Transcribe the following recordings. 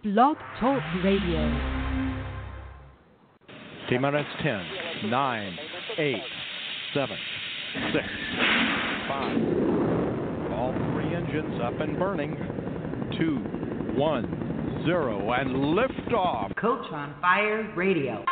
Blog Talk Radio. T-minus 10, 9, 8, 7, 6, 5. All three engines up and burning. 2, 1, 0, and liftoff. Coach on Fire Radio.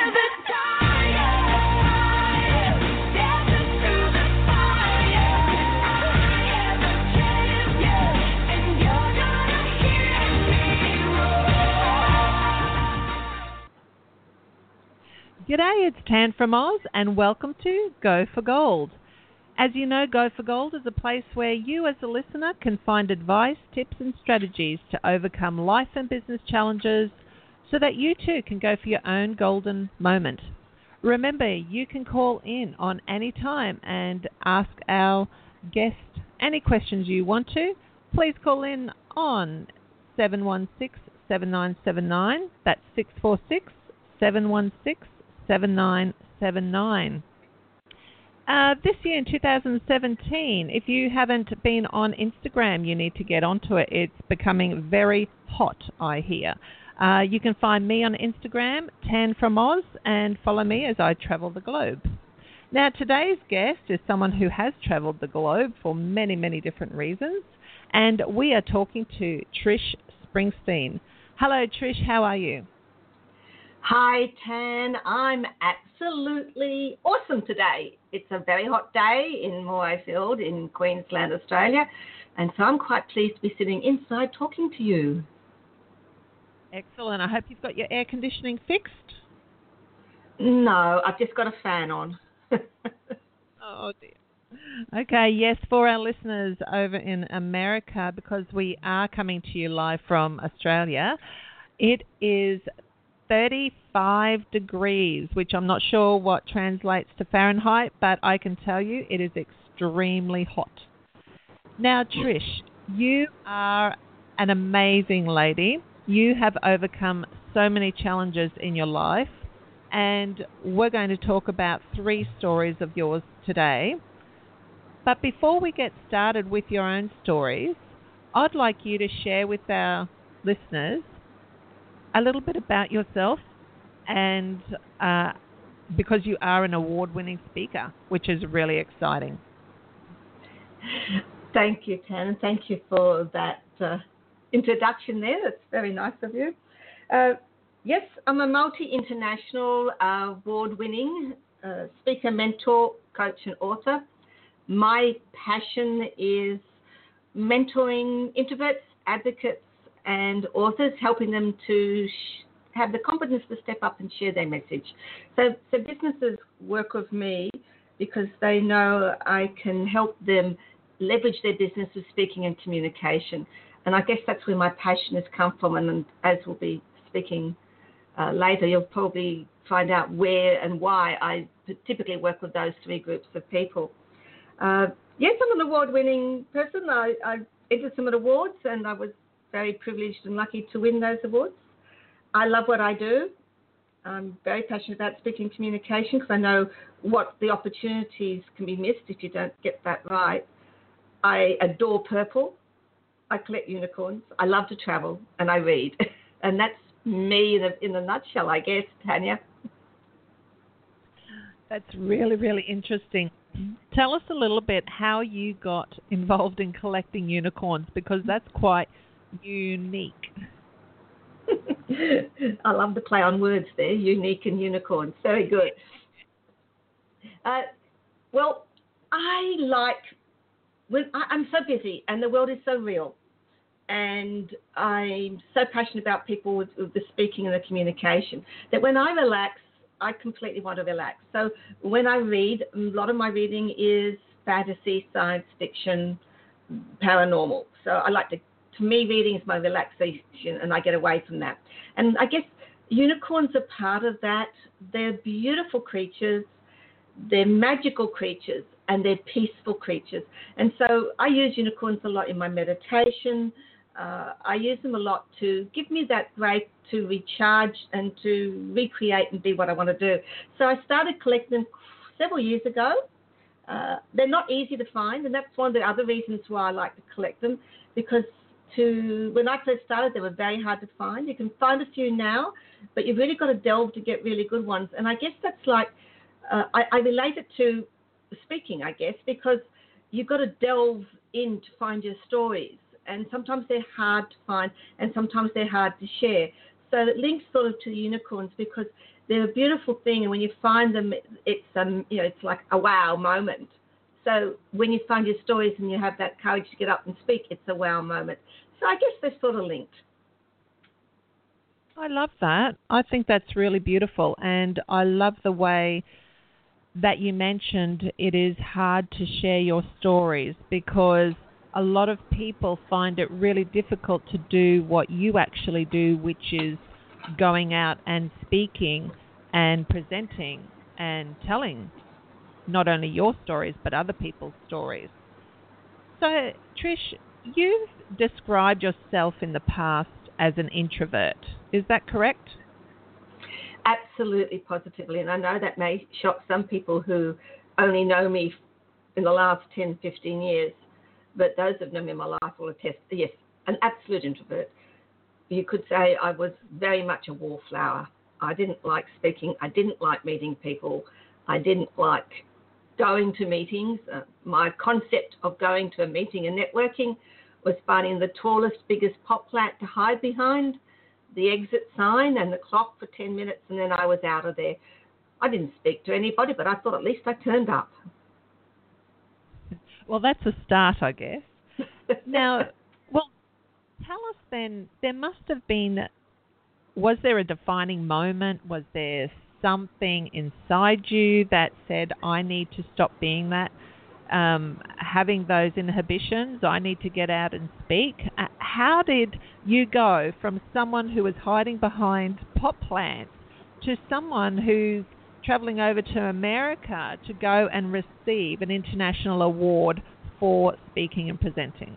G'day, it's Tan from Oz, and welcome to Go for Gold. As you know, Go for Gold is a place where you as a listener can find advice, tips and strategies to overcome life and business challenges so that you too can go for your own golden moment. Remember, you can call in on any time and ask our guest any questions you want to. Please call in on 716-7979. That's 646-716-7979. This year in 2017, if you haven't been on Instagram, you need to get onto it. It's becoming very hot, I hear. You can find me on Instagram, Tan from Oz, and follow me as I travel the globe. Now, today's guest is someone who has traveled the globe for many, many different reasons, and we are talking to Trish Springsteen. Hello, Trish. How are you? Hi, Tan. I'm absolutely awesome today. It's a very hot day in Morayfield in Queensland, Australia, and so I'm quite pleased to be sitting inside talking to you. Excellent. I hope you've got your air conditioning fixed. No, I've just got a fan on. Oh, dear. Okay, yes, for our listeners over in America, because we are coming to you live from Australia, it is 35 degrees, which I'm not sure what translates to Fahrenheit, but I can tell you it is extremely hot. Now, Trish, you are an amazing lady. You have overcome so many challenges in your life, and we're going to talk about 3 stories of yours today. But before we get started with your own stories, I'd like you to share with our listeners a little bit about yourself, and because you are an award-winning speaker, which is really exciting. Thank you, Tan, and thank you for that introduction there. That's very nice of you. Yes, I'm a multi-international award-winning speaker, mentor, coach, and author. My passion is mentoring introverts, advocates, and authors, helping them to have the confidence to step up and share their message. So businesses work with me because they know I can help them leverage their business with speaking and communication. And I guess that's where my passion has come from. And as we'll be speaking later, you'll probably find out where and why I typically work with those 3 groups of people. Yes, I'm an award-winning person. I entered some awards, and I was very privileged and lucky to win those awards. I love what I do. I'm very passionate about speaking and communication because I know what the opportunities can be missed if you don't get that right. I adore purple. I collect unicorns. I love to travel, and I read. And that's me in a nutshell, I guess, Tanya. That's really, really interesting. Tell us a little bit how you got involved in collecting unicorns, because that's quite unique. I love the play on words there, unique and unicorns. Very good. Well, I'm so busy and the world is so real, and I'm so passionate about people with the speaking and the communication that when I relax, I completely want to relax. So when I read, a lot of my reading is fantasy, science fiction, paranormal. So I like to me, reading is my relaxation, and I get away from that. And I guess unicorns are part of that. They're beautiful creatures. They're magical creatures, and they're peaceful creatures. And so I use unicorns a lot in my meditation. I use them a lot to give me that break to recharge and to recreate and be what I want to do. So I started collecting them several years ago. They're not easy to find, and that's one of the other reasons why I like to collect them, because when I first started, they were very hard to find. You can find a few now, but you've really got to delve to get really good ones. And I guess that's like, I relate it to speaking, I guess, because you've got to delve in to find your stories. And sometimes they're hard to find, and sometimes they're hard to share. So it links sort of to the unicorns because they're a beautiful thing, and when you find them, it's like a wow moment. So when you find your stories and you have that courage to get up and speak, it's a wow moment. So I guess they're sort of linked. I love that. I think that's really beautiful, and I love the way that you mentioned it is hard to share your stories because a lot of people find it really difficult to do what you actually do, which is going out and speaking and presenting and telling not only your stories but other people's stories. So, Trish, you've described yourself in the past as an introvert. Is that correct? Absolutely, positively. And I know that may shock some people who only know me in the last 10, 15 years. But those who have known me in my life will attest, yes, an absolute introvert. You could say I was very much a wallflower. I didn't like speaking. I didn't like meeting people. I didn't like going to meetings. My concept of going to a meeting and networking was finding the tallest, biggest pop plant to hide behind, the exit sign and the clock for 10 minutes, and then I was out of there. I didn't speak to anybody, but I thought at least I turned up. Well, that's a start, I guess. Now, well, tell us then, there must have been, was there a defining moment? Was there something inside you that said, I need to stop being that, having those inhibitions, I need to get out and speak? How did you go from someone who was hiding behind pot plants to someone who's traveling over to America to go and receive an international award for speaking and presenting?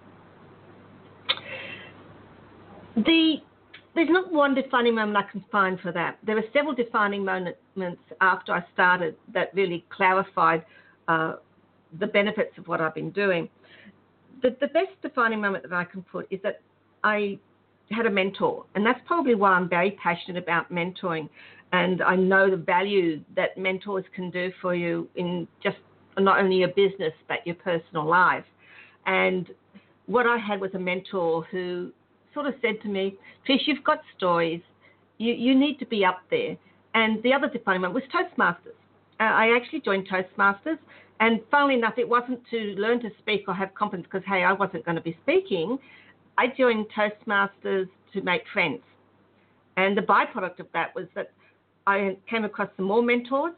There's not one defining moment I can find for that. There were several defining moments after I started that really clarified the benefits of what I've been doing. The best defining moment that I can put is that I had a mentor, and that's probably why I'm very passionate about mentoring. And I know the value that mentors can do for you in just not only your business, but your personal life. And what I had was a mentor who sort of said to me, Trish, you've got stories. You need to be up there. And the other defining moment was Toastmasters. I actually joined Toastmasters. And funnily enough, it wasn't to learn to speak or have confidence because, hey, I wasn't going to be speaking. I joined Toastmasters to make friends. And the byproduct of that was that I came across some more mentors.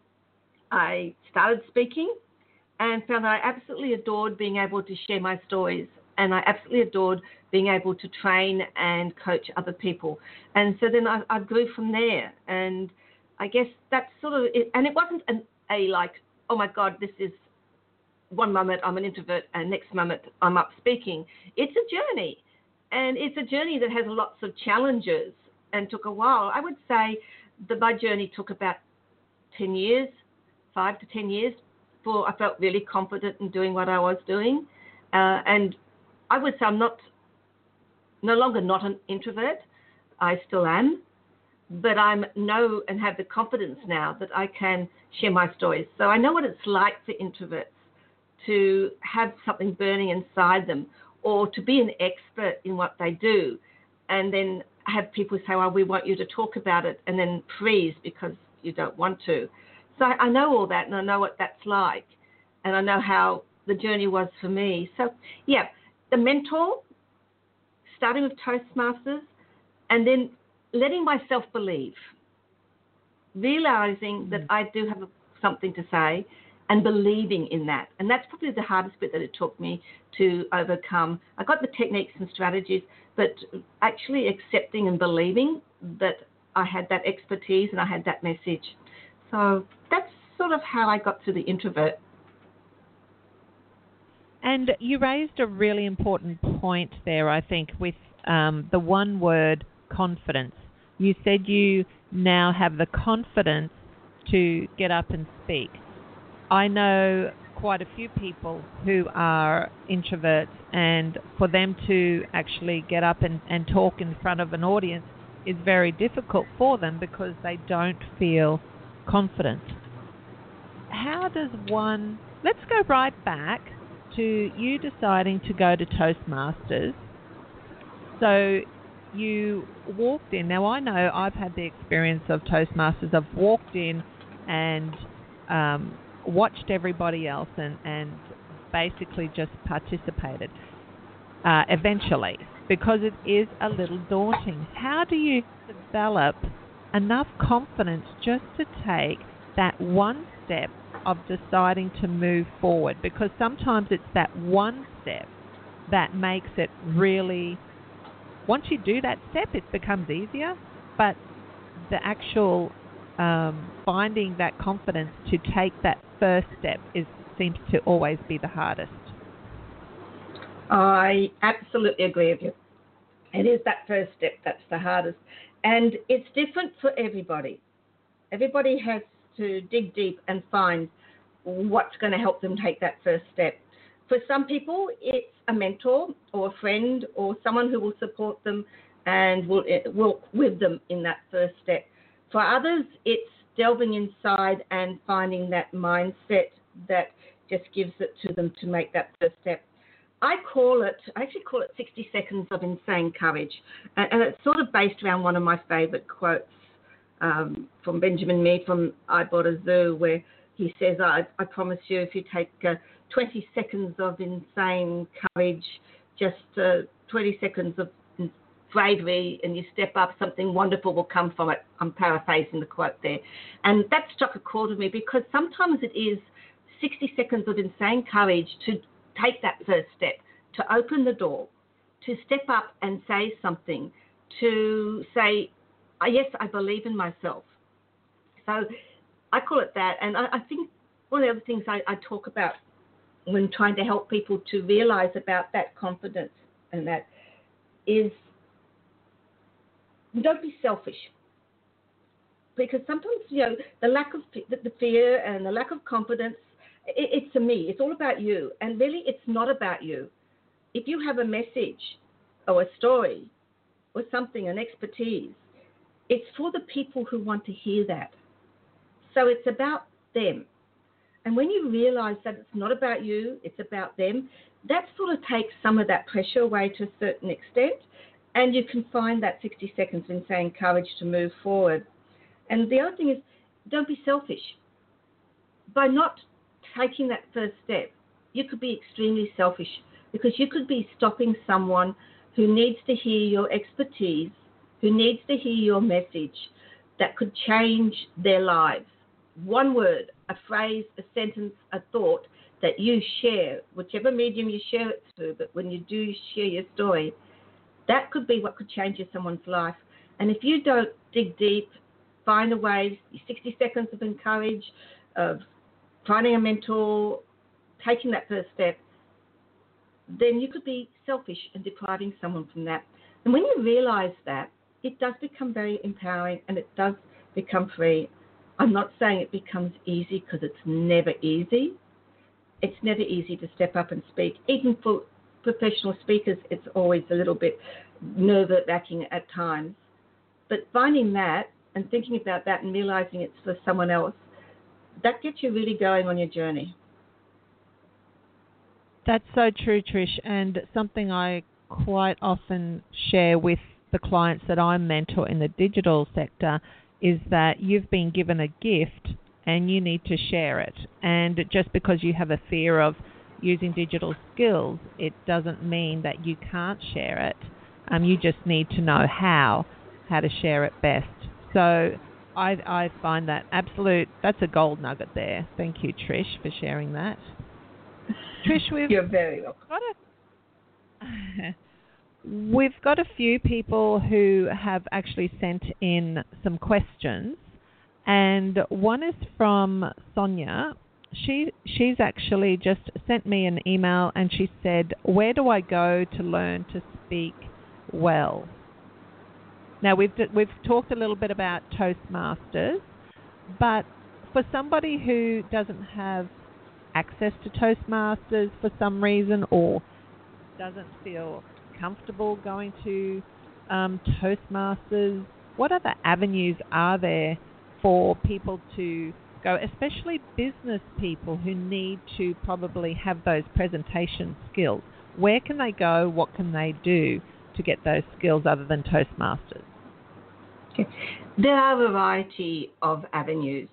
I started speaking and found that I absolutely adored being able to share my stories, and I absolutely adored being able to train and coach other people. And so then I grew from there. And I guess that's sort of it. And it wasn't like, oh my God, this is one moment I'm an introvert and next moment I'm up speaking. It's a journey. And it's a journey that has lots of challenges and took a while. I would say that my journey took about 10 years, 5 to 10 years, before I felt really confident in doing what I was doing. And I would say I'm no longer not an introvert. I still am. But I know and have the confidence now that I can share my stories. So I know what it's like for introverts to have something burning inside them or to be an expert in what they do and then have people say, well, we want you to talk about it, and then freeze because you don't want to. So I know all that, and I know what that's like, and I know how the journey was for me. So, yeah, the mentor, starting with Toastmasters, and then letting myself believe, realizing that I do have something to say and believing in that. And that's probably the hardest bit that it took me to overcome. I got the techniques and strategies, but actually accepting and believing that I had that expertise and I had that message. So that's sort of how I got to the introvert. And you raised a really important point there, I think, with the one word, confidence. You said you now have the confidence to get up and speak. I know quite a few people who are introverts, and for them to actually get up and talk in front of an audience is very difficult for them because they don't feel confident. How does one... Let's go right back to you deciding to go to Toastmasters. So you walked in. Now, I know I've had the experience of Toastmasters. I've walked in and watched everybody else and basically just participated eventually, because it is a little daunting. How do you develop enough confidence just to take that one step of deciding to move forward? Because sometimes it's that one step that makes it really... Once you do that step, it becomes easier, but the actual finding that confidence to take that first step seems to always be the hardest. I absolutely agree with you. It is that first step that's the hardest. And it's different for everybody. Everybody has to dig deep and find what's going to help them take that first step. For some people, it's a mentor or a friend or someone who will support them and will walk with them in that first step. For others, it's delving inside and finding that mindset that just gives it to them to make that first step. I actually call it 60 seconds of insane courage. And it's sort of based around one of my favorite quotes from Benjamin Mead from I Bought a Zoo, where he says, I promise you, if you take 20 seconds of insane courage, just 20 seconds of bravery, and you step up, something wonderful will come from it. I'm paraphrasing the quote there. And that struck a chord with me, because sometimes it is 60 seconds of insane courage to take that first step, to open the door, to step up and say something, to say, yes, I believe in myself. So I call it that. And I think one of the other things I talk about when trying to help people to realize about that confidence and that is, don't be selfish. Because sometimes, the lack of the fear and the lack of confidence, it's a me. It's all about you. And really, it's not about you. If you have a message or a story or something, an expertise, it's for the people who want to hear that. So it's about them. And when you realize that it's not about you, it's about them, that sort of takes some of that pressure away to a certain extent. And you can find that 60 seconds of insane courage to move forward. And the other thing is, don't be selfish. By not taking that first step, you could be extremely selfish, because you could be stopping someone who needs to hear your expertise, who needs to hear your message that could change their lives. One word, a phrase, a sentence, a thought that you share, whichever medium you share it through, but when you do share your story, that could be what could change someone's life. And if you don't dig deep, find a way, 60 seconds of encourage, of finding a mentor, taking that first step, then you could be selfish and depriving someone from that. And when you realize that, it does become very empowering and it does become free. I'm not saying it becomes easy, because it's never easy. It's never easy to step up and speak. Even for professional speakers, it's always a little bit nerve-wracking at times. But finding that and thinking about that and realizing it's for someone else, that gets you really going on your journey. That's so true, Trish, and something I quite often share with the clients that I mentor in the digital sector is that you've been given a gift and you need to share it. And just because you have a fear of using digital skills, it doesn't mean that you can't share it. You just need to know how to share it best. So I find that that's a gold nugget there. Thank you, Trish, for sharing that. Trish, you're very welcome. We've got a few people who have actually sent in some questions, and one is from Sonia. She's actually just sent me an email, and she said, "Where do I go to learn to speak well?" Now, we've talked a little bit about Toastmasters, but for somebody who doesn't have access to Toastmasters for some reason or doesn't feel comfortable going to Toastmasters, what other avenues are there for people to go, especially business people who need to probably have those presentation skills? Where can they go? What can they do to get those skills other than Toastmasters? Okay. There are a variety of avenues.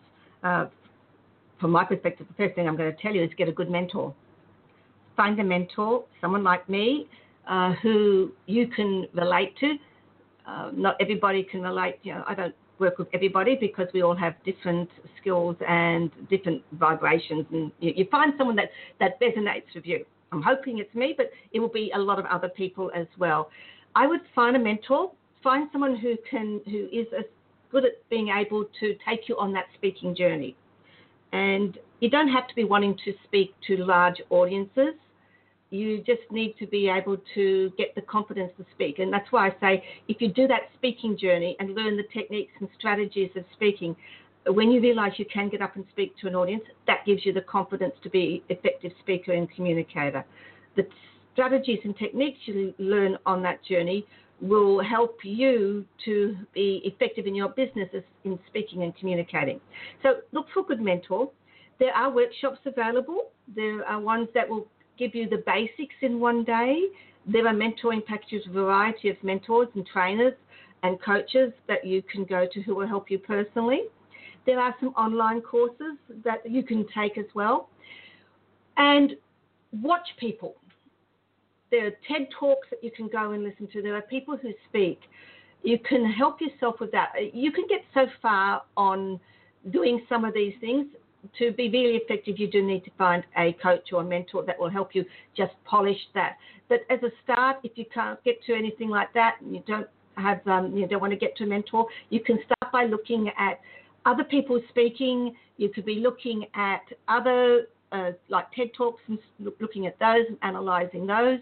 From my perspective, the first thing I'm going to tell you is get a good mentor. Find a mentor, someone like me, who you can relate to. Not everybody can relate. I don't work with everybody because we all have different skills and different vibrations, and you find someone that resonates with you. I'm hoping it's me, but it will be a lot of other people as well. I would find a mentor, find someone who is as good at being able to take you on that speaking journey. And you don't have to be wanting to speak to large audiences. You just need to be able to get the confidence to speak. And that's why I say if you do that speaking journey and learn the techniques and strategies of speaking, when you realize you can get up and speak to an audience, that gives you the confidence to be an effective speaker and communicator. The strategies and techniques you learn on that journey will help you to be effective in your businesses in speaking and communicating. So look for a good mentor. There are workshops available. There are ones that will give you the basics in one day. There are mentoring packages, a variety of mentors and trainers and coaches that you can go to who will help you personally. There are some online courses that you can take as well. And watch people. There are TED Talks that you can go and listen to. There are people who speak. You can help yourself with that. You can get so far on doing some of these things. To be really effective, you do need to find a coach or a mentor that will help you just polish that. But as a start, if you can't get to anything like that, and you don't have, you don't want to get to a mentor, you can start by looking at other people speaking. You could be looking at other like TED Talks and looking at those and analysing those.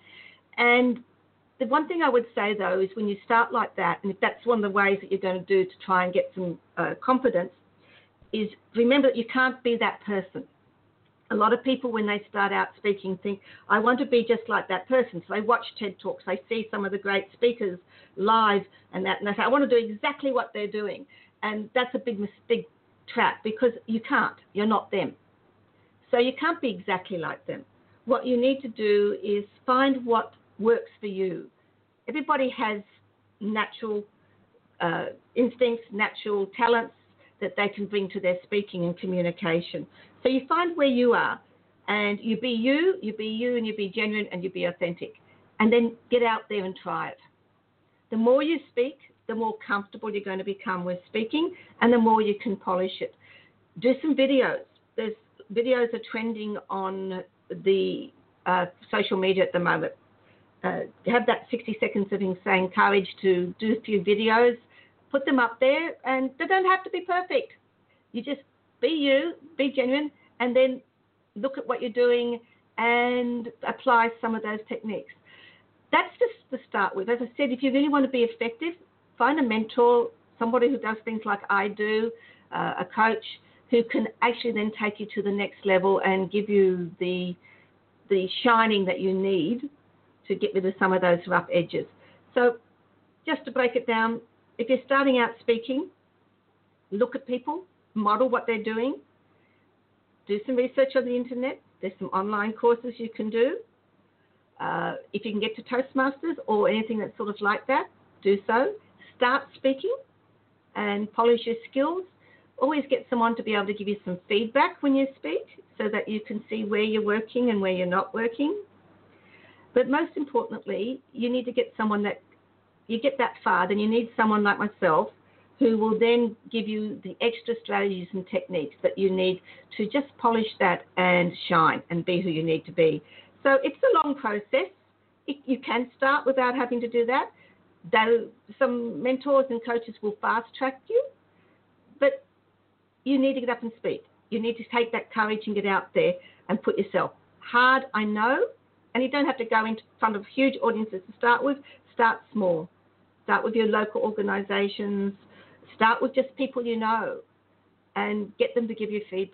And the one thing I would say, though, is when you start like that, and if that's one of the ways that you're going to do to try and get some confidence, is remember that you can't be that person. A lot of people, when they start out speaking, think, I want to be just like that person. So they watch TED Talks, they see some of the great speakers live and they say, I want to do exactly what they're doing. And that's a big trap because you can't. You're not them. So you can't be exactly like them. What you need to do is find what works for you. Everybody has natural instincts, natural talents that they can bring to their speaking and communication. So you find where you are and you be you and you be genuine and you be authentic. And then get out there and try it. The more you speak, the more comfortable you're going to become with speaking and the more you can polish it. Do some videos. There's videos are trending on the social media at the moment. Have that 60 seconds of saying courage to do a few videos. Put them up there, and they don't have to be perfect. You just be you, be genuine, and then look at what you're doing and apply some of those techniques. That's just to start with. As I said, if you really want to be effective, find a mentor, somebody who does things like I do, a coach who can actually then take you to the next level and give you the shining that you need to get rid of some of those rough edges. So just to break it down, if you're starting out speaking, look at people, model what they're doing, do some research on the internet. There's some online courses you can do. If you can get to Toastmasters or anything that's sort of like that, do so. Start speaking and polish your skills. Always get someone to be able to give you some feedback when you speak so that you can see where you're working and where you're not working. But most importantly, you need to get someone that you get that far, then you need someone like myself who will then give you the extra strategies and techniques that you need to just polish that and shine and be who you need to be. So it's a long process. You can start without having to do that. Though some mentors and coaches will fast track you, but you need to get up and speak. You need to take that courage and get out there and put yourself. Hard, I know, and you don't have to go in front of huge audiences to start with. Start small. Start with your local organisations. Start with just people you know and get them to give you feedback.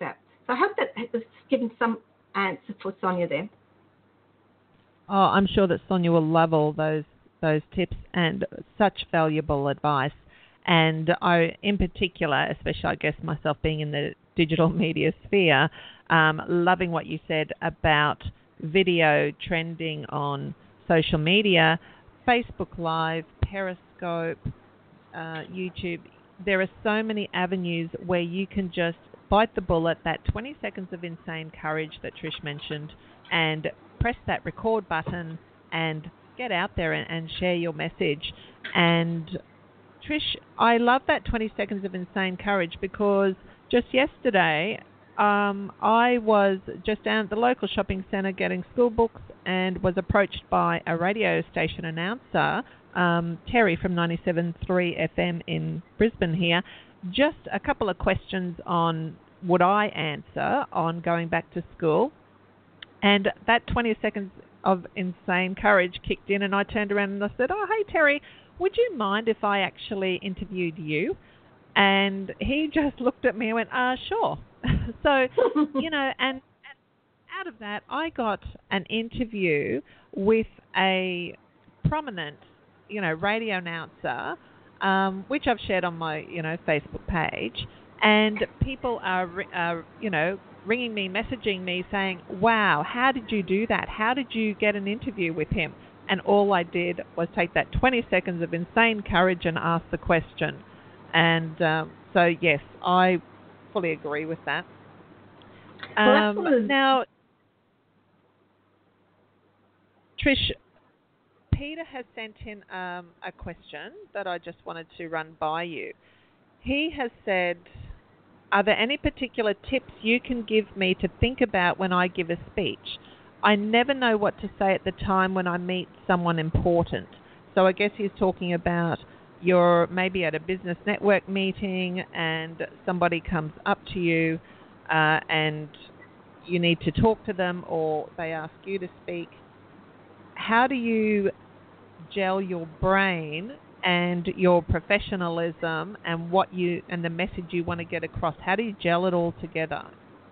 So I hope that has given some answer for Sonia there. Oh, I'm sure that Sonia will love all those tips and such valuable advice. And I, in particular, especially I guess myself being in the digital media sphere, loving what you said about video trending on social media, Facebook Live, Periscope, YouTube. There are so many avenues where you can just bite the bullet, that 20 seconds of insane courage that Trish mentioned, and press that record button and get out there and share your message. And Trish, I love that 20 seconds of insane courage, because just yesterday I was just down at the local shopping centre getting school books and was approached by a radio station announcer, Terry from 97.3 FM in Brisbane here. Just a couple of questions on would I answer on going back to school. And that 20 seconds of insane courage kicked in, and I turned around and I said, "Oh, hey, Terry, would you mind if I actually interviewed you?" And he just looked at me and went, sure. So, and out of that, I got an interview with a prominent, radio announcer, which I've shared on my, Facebook page. And people are, ringing me, messaging me saying, "Wow, how did you do that? How did you get an interview with him?" And all I did was take that 20 seconds of insane courage and ask the question. And so, yes, I fully agree with that. Now, Trish, Peter has sent in a question that I just wanted to run by you. He has said, "Are there any particular tips you can give me to think about when I give a speech? I never know what to say at the time when I meet someone important." So I guess he's talking about you're maybe at a business network meeting and somebody comes up to you and you need to talk to them, or they ask you to speak. How do you gel your brain and your professionalism and the message you want to get across? How do you gel it all together?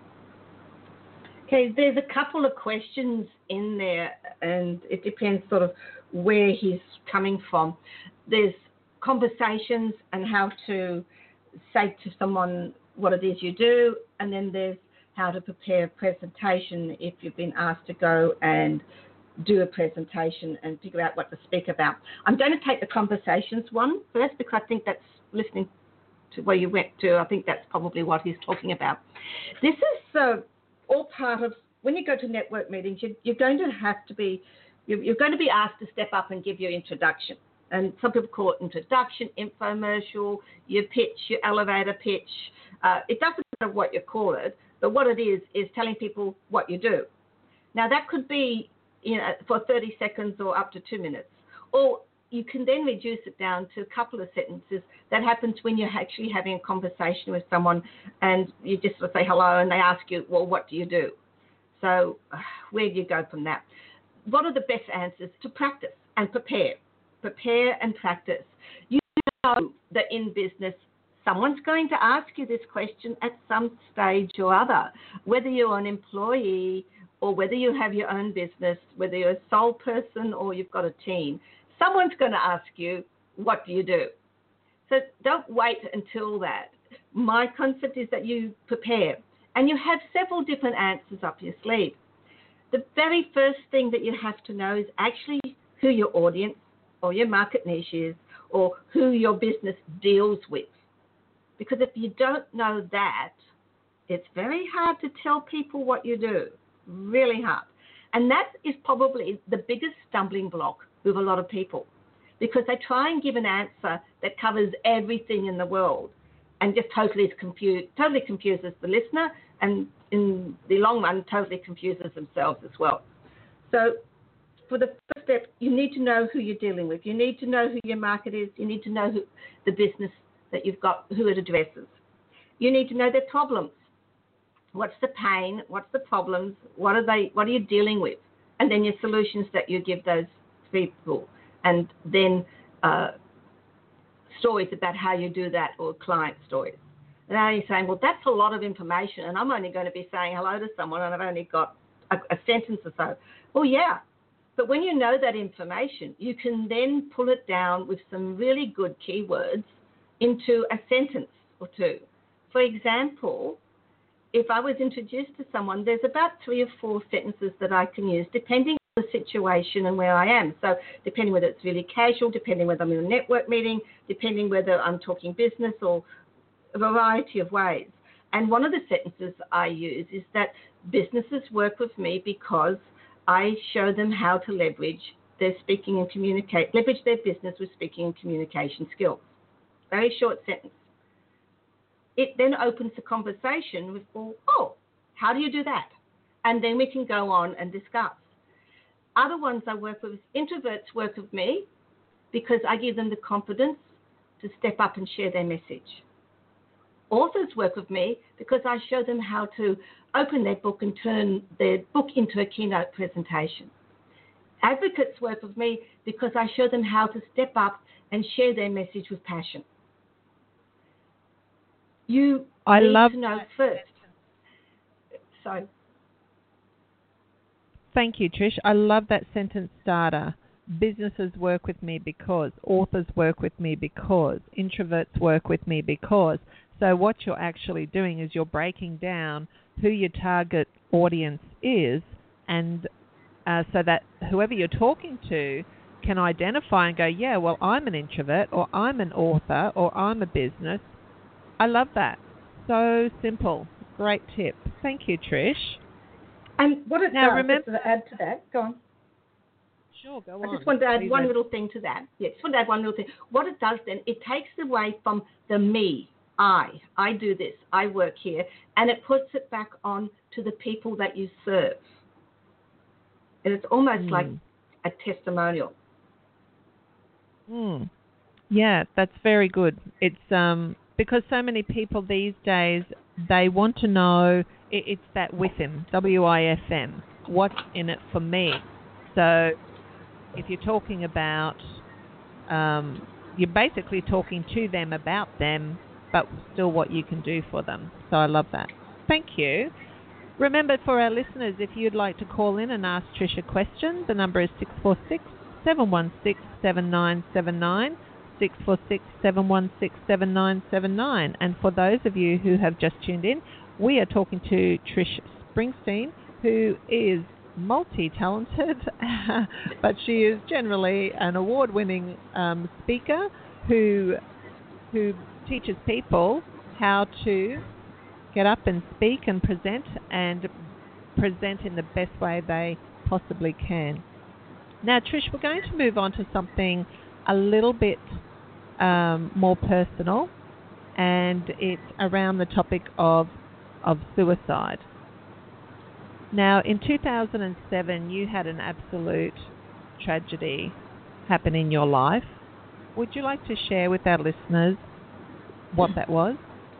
Okay, there's a couple of questions in there, and it depends sort of where he's coming from. There's conversations and how to say to someone what it is you do, and then there's how to prepare a presentation if you've been asked to go and do a presentation and figure out what to speak about. I'm going to take the conversations one first, because I think that's, listening to where you went to, I think that's probably what he's talking about. This is all part of, when you go to network meetings, you're going to be asked to step up and give your introduction. And some people call it introduction, infomercial, your pitch, your elevator pitch. It doesn't matter what you call it, but what it is telling people what you do. Now, that could be for 30 seconds or up to 2 minutes. Or you can then reduce it down to a couple of sentences. That happens when you're actually having a conversation with someone and you just sort of say hello and they ask you, well, what do you do? So where do you go from that? What are the best answers? To practice and prepare. Prepare and practice. You know that in business, someone's going to ask you this question at some stage or other, whether you're an employee or whether you have your own business, whether you're a sole person or you've got a team. Someone's going to ask you, what do you do? So don't wait until that. My concept is that you prepare and you have several different answers up your sleeve. The very first thing that you have to know is actually who your audience or your market niche is, or who your business deals with. Because if you don't know that, it's very hard to tell people what you do. Really hard. And that is probably the biggest stumbling block with a lot of people, because they try and give an answer that covers everything in the world and just totally confuses the listener, and in the long run totally confuses themselves as well. So for the first step, you need to know who you're dealing with. You need to know who your market is. You need to know who the business that you've got, who it addresses. You need to know their problems. What's the pain? What's the problems? What are you dealing with? And then your solutions that you give those people. And then stories about how you do that, or client stories. And now you're saying, well, that's a lot of information, and I'm only going to be saying hello to someone, and I've only got a sentence or so. Well, yeah. But when you know that information, you can then pull it down with some really good keywords into a sentence or two. For example, if I was introduced to someone, there's about 3 or 4 sentences that I can use depending on the situation and where I am. So depending whether it's really casual, depending whether I'm in a network meeting, depending whether I'm talking business, or a variety of ways. And one of the sentences I use is that businesses work with me because I show them how to leverage their speaking and leverage their business with speaking and communication skills. Very short sentence. It then opens the conversation with, well, oh, how do you do that? And then we can go on and discuss. Other ones I work with, introverts work with me because I give them the confidence to step up and share their message. Authors work with me because I show them how to open their book and turn their book into a keynote presentation. Advocates work with me because I show them how to step up and share their message with passion. You need to know first. So, thank you, Trish. I love that sentence starter. Businesses work with me because, authors work with me because, introverts work with me because. So what you're actually doing is you're breaking down who your target audience is, and so that whoever you're talking to can identify and go, yeah, well, I'm an introvert, or I'm an author, or I'm a business. I love that. So simple. Great tip. Thank you, Trish. And what it does, just to add to that, go on. Sure, go on. I just want to add one little thing to that. Yeah, just want to add one little thing. What it does then, it takes away from the me. I do this, I work here, and it puts it back on to the people that you serve. And it's almost like a testimonial. Yeah, that's very good. It's because so many people these days, they want to know, it's that WIFM, W-I-F-M, what's in it for me. So if you're talking about, you're basically talking to them about them, but still what you can do for them. So I love that. Thank you. Remember, for our listeners, if you'd like to call in and ask Trish a question, the number is 646-716-7979, 646-716-7979. And for those of you who have just tuned in, we are talking to Trish Springsteen, who is multi-talented, but she is generally an award-winning speaker who teaches people how to get up and speak and present in the best way they possibly can. Now, Trish, we're going to move on to something a little bit more personal, and it's around the topic of suicide. Now, in 2007, you had an absolute tragedy happen in your life. Would you like to share with our listeners what that was?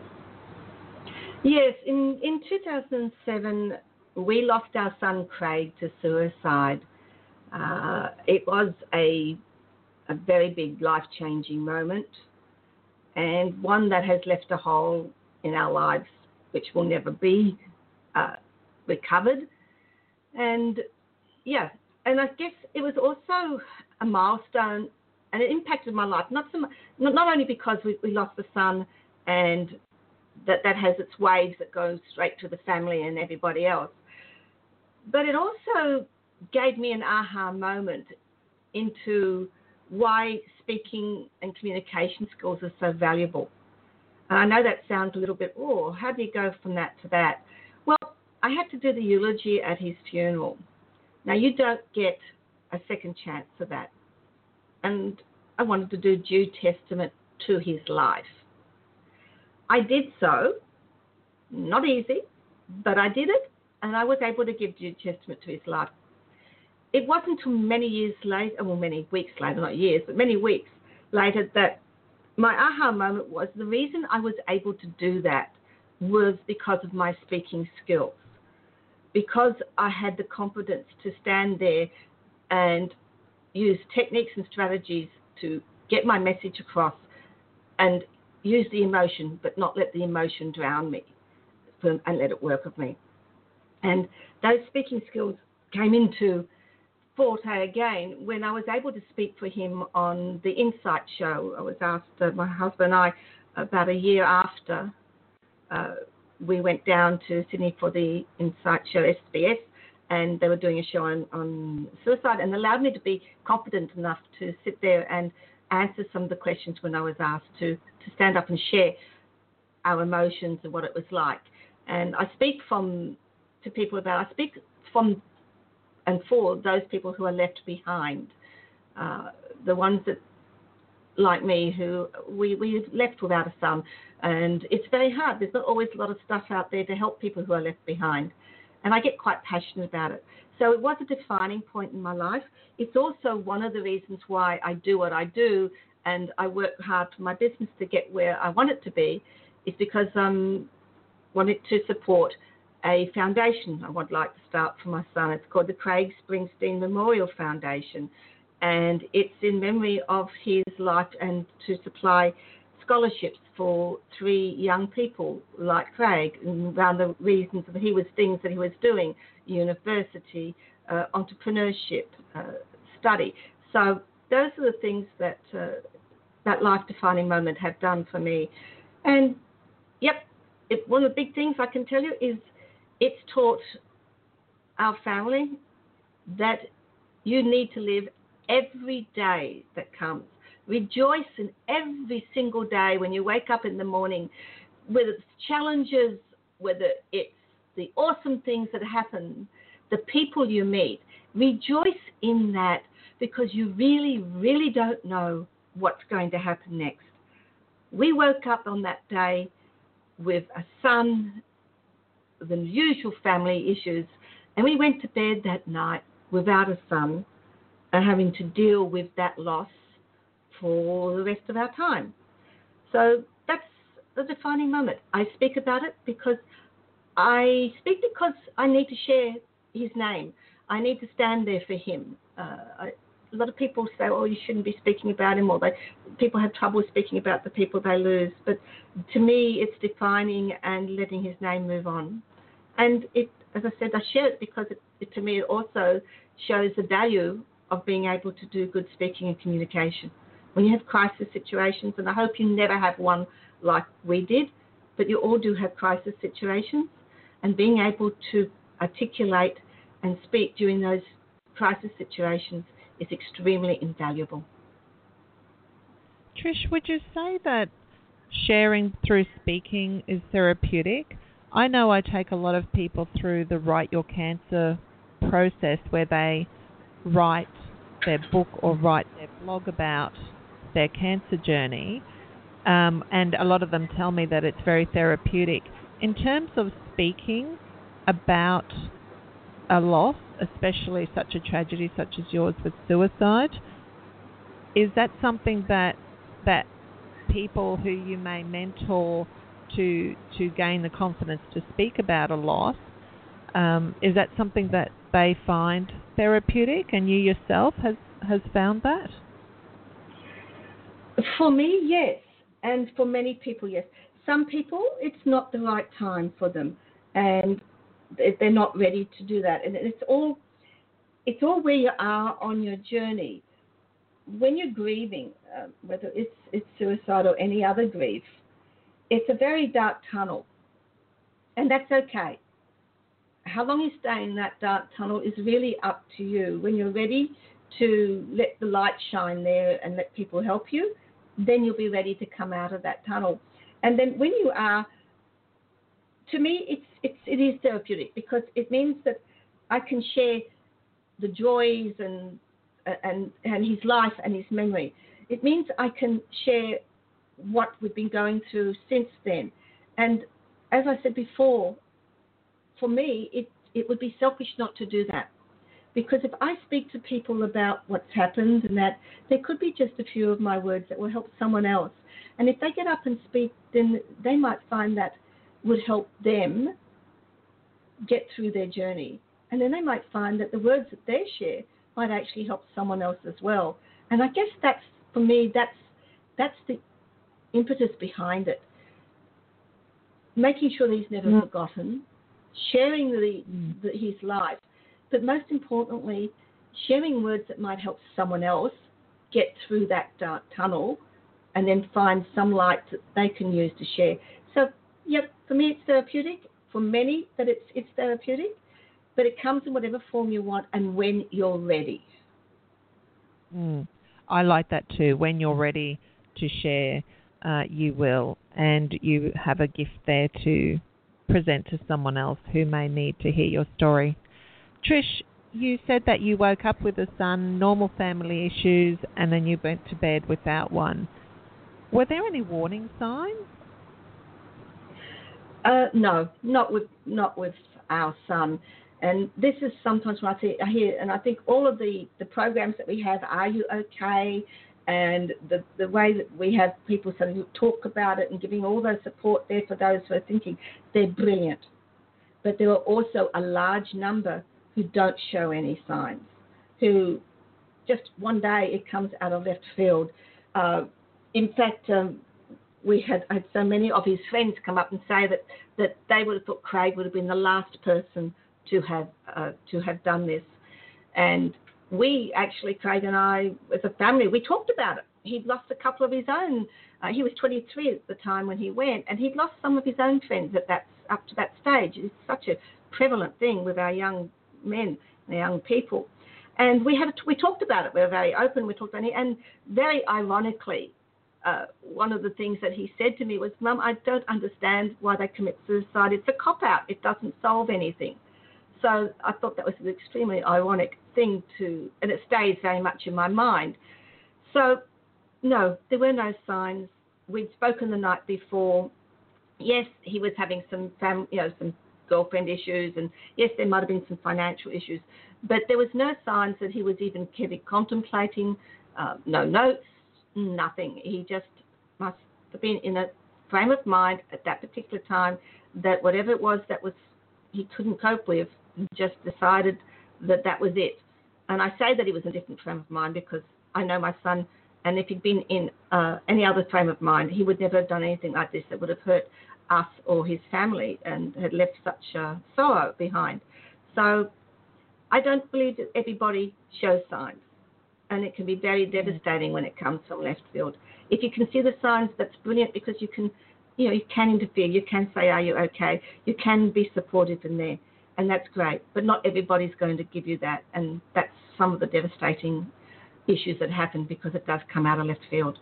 Yes, in 2007, we lost our son Craig to suicide. It was a very big life-changing moment, and one that has left a hole in our lives which will never be recovered. And yeah, and I guess it was also a milestone, and it impacted my life, not only because we lost the son, and that has its waves that go straight to the family and everybody else, but it also gave me an aha moment into why speaking and communication skills are so valuable. And I know that sounds a little bit, how do you go from that to that? Well, I had to do the eulogy at his funeral. Now, you don't get a second chance for that. And I wanted to do due testament to his life. I did so. Not easy, but I did it, and I was able to give due testament to his life. It wasn't until many years later, many weeks later, not years, but many weeks later, that my aha moment was the reason I was able to do that was because of my speaking skills, because I had the confidence to stand there and use techniques and strategies to get my message across and use the emotion, but not let the emotion drown me and let it work with me. And those speaking skills came into forte again when I was able to speak for him on the Insight show. I was asked, my husband and I, about a year after we went down to Sydney for the Insight show, SBS, and they were doing a show on suicide, and allowed me to be confident enough to sit there and answer some of the questions when I was asked to stand up and share our emotions and what it was like. And I speak from and for those people who are left behind, the ones that, like me, who we've left without a son. And it's very hard. There's not always a lot of stuff out there to help people who are left behind. And I get quite passionate about it. So it was a defining point in my life. It's also one of the reasons why I do what I do, and I work hard for my business to get where I want it to be, is because I wanted to support a foundation I would like to start for my son. It's called the Craig Springsteen Memorial Foundation, and it's in memory of his life and to supply scholarships for 3 young people like Craig around the reasons that things that he was doing, university, entrepreneurship, study. So those are the things that that life-defining moment have done for me. And, one of the big things I can tell you is it's taught our family that you need to live every day that comes. Rejoice in every single day when you wake up in the morning, whether it's challenges, whether it's the awesome things that happen, the people you meet. Rejoice in that, because you really, really don't know what's going to happen next. We woke up on that day with a son, the usual family issues, and we went to bed that night without a son and having to deal with that loss for the rest of our time. So that's the defining moment. I speak about it because I need to share his name. I need to stand there for him. A lot of people say, oh, you shouldn't be speaking about him, or people have trouble speaking about the people they lose. But to me, it's defining and letting his name move on. And as I said, I share it because to me it also shows the value of being able to do good speaking and communication. When you have crisis situations, and I hope you never have one like we did, but you all do have crisis situations, and being able to articulate and speak during those crisis situations is extremely invaluable. Trish, would you say that sharing through speaking is therapeutic? I know I take a lot of people through the Write Your Cancer process, where they write their book or write their blog about their cancer journey, and a lot of them tell me that it's very therapeutic. In terms of speaking about a loss, especially such a tragedy such as yours with suicide, is that something that people who you may mentor to gain the confidence to speak about a loss, is that something that they find therapeutic, and you yourself has found that? For me, yes, and for many people, yes. Some people, it's not the right time for them, and they're not ready to do that. And it's all where you are on your journey. When you're grieving, whether it's suicide or any other grief, it's a very dark tunnel, and that's okay. How long you stay in that dark tunnel is really up to you. When you're ready to let the light shine there and let people help you, then you'll be ready to come out of that tunnel. And then when you are, to me, it is therapeutic, because it means that I can share the joys and his life and his memory. It means I can share what we've been going through since then. And as I said before, for me, it would be selfish not to do that. Because if I speak to people about what's happened, and that there could be just a few of my words that will help someone else. And if they get up and speak, then they might find that would help them get through their journey. And then they might find that the words that they share might actually help someone else as well. And I guess that's, for me, that's impetus behind it, making sure that he's never forgotten, sharing his life, but most importantly, sharing words that might help someone else get through that dark tunnel and then find some light that they can use to share. So, for me it's therapeutic. For many that it's therapeutic, but it comes in whatever form you want and when you're ready. I like that too. When you're ready to share, you will, and you have a gift there to present to someone else who may need to hear your story. Trish, you said that you woke up with a son, normal family issues, and then you went to bed without one. Were there any warning signs? No, not with our son. And this is sometimes when I hear, and I think all of the programs that we have, Are You Okay? And the way that we have people sort of talk about it and giving all the support there for those who are thinking, they're brilliant. But there are also a large number who don't show any signs, who just one day it comes out of left field. In fact, I had so many of his friends come up and say that they would have thought Craig would have been the last person to have done this. And we actually, Craig and I, as a family, we talked about it. He'd lost a couple of his own. He was 23 at the time when he went, and he'd lost some of his own friends up to that stage. It's such a prevalent thing with our young men and young people. And we talked about it. We were very open. We talked about it. And very ironically, one of the things that he said to me was, Mum, I don't understand why they commit suicide. It's a cop-out. It doesn't solve anything. So I thought that was an extremely ironic thing and it stays very much in my mind. So, no, there were no signs. We'd spoken the night before. Yes, he was having some girlfriend issues, and yes, there might have been some financial issues, but there was no signs that he was even contemplating, no notes, nothing. He just must have been in a frame of mind at that particular time that whatever it was that he couldn't cope with, just decided that was it. And I say that he was in a different frame of mind because I know my son, and if he'd been in any other frame of mind, he would never have done anything like this that would have hurt us or his family and had left such sorrow behind. So I don't believe that everybody shows signs, and it can be very devastating when it comes from left field. If you can see the signs, that's brilliant, because you can interfere, you can say, are you okay? You can be supportive in there, and that's great. But not everybody's going to give you that, and that's some of the devastating issues that happen because it does come out of left field.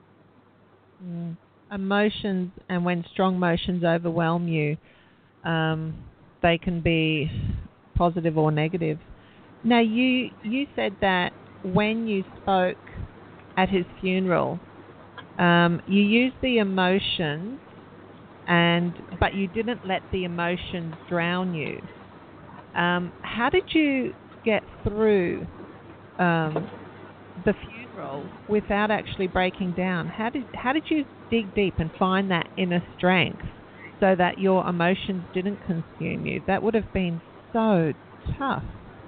Emotions, and when strong emotions overwhelm you, they can be positive or negative. Now, you said that when you spoke at his funeral, you used the emotions, but you didn't let the emotions drown you. How did you get through the funeral without actually breaking down? How did you dig deep and find that inner strength so that your emotions didn't consume you? That would have been so tough.